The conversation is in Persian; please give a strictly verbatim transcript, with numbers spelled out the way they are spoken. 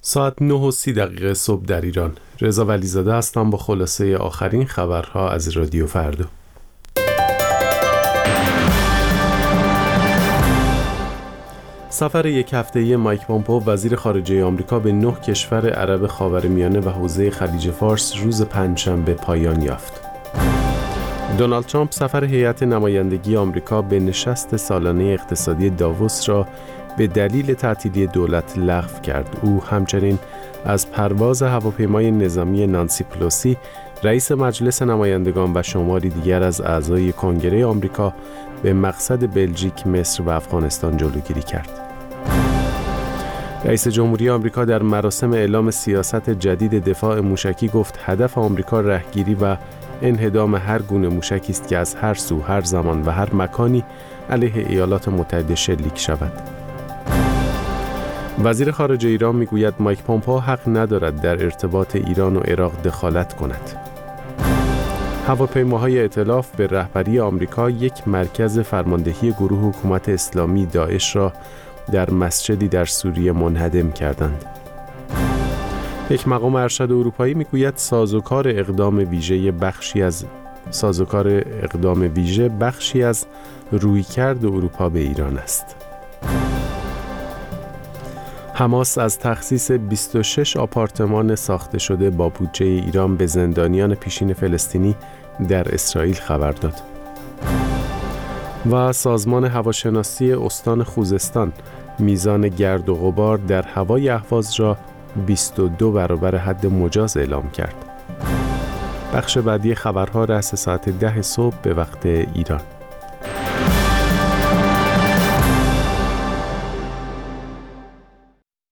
ساعت نه و سی دقیقه صبح در ایران. رضا ولیزاده هستم با خلاصه آخرین خبرها از رادیو فردا. سفر یک هفته‌ای مایک پومپئو وزیر خارجه آمریکا به نه کشور عرب خاورمیانه و حوزه خلیج فارس روز پنجشنبه پایان یافت. دونالد ترامپ سفر هیئت نمایندگی آمریکا به نشست سالانه اقتصادی داووس را به دلیل تعطیلی دولت لغو کرد. او همچنین از پرواز هواپیمای نظامی نانسی پلوسی رئیس مجلس نمایندگان و شماری دیگر از اعضای کنگره آمریکا به مقصد بلژیک، مصر و افغانستان جلوگیری کرد. رئیس جمهوری آمریکا در مراسم اعلام سیاست جدید دفاع موشکی گفت هدف آمریکا رهگیری و انهدام هر گونه موشکی است که از هر سو، هر زمان و هر مکانی علیه ایالات متحده شلیک شود. وزیر خارجه ایران میگوید مایک پومپئو حق ندارد در ارتباط ایران و عراق دخالت کند. هواپیماهای ائتلاف به رهبری آمریکا یک مرکز فرماندهی گروه حکومت اسلامی داعش را در مسجدی در سوریه منهدم کردند. یک مقام ارشد اروپایی میگوید سازوکار اقدام ویژه بخشی از سازوکار اقدام ویژه بخشی از رویکرد اروپا به ایران است. حماس از تخصیص بیست و شش آپارتمان ساخته شده با بودجه ایران به زندانیان پیشین فلسطینی در اسرائیل خبر داد. و سازمان هواشناسی استان خوزستان میزان گرد و غبار در هوای اهواز را بیست و دو برابر حد مجاز اعلام کرد. بخش بعدی خبرها رأس ساعت ده صبح به وقت ایران.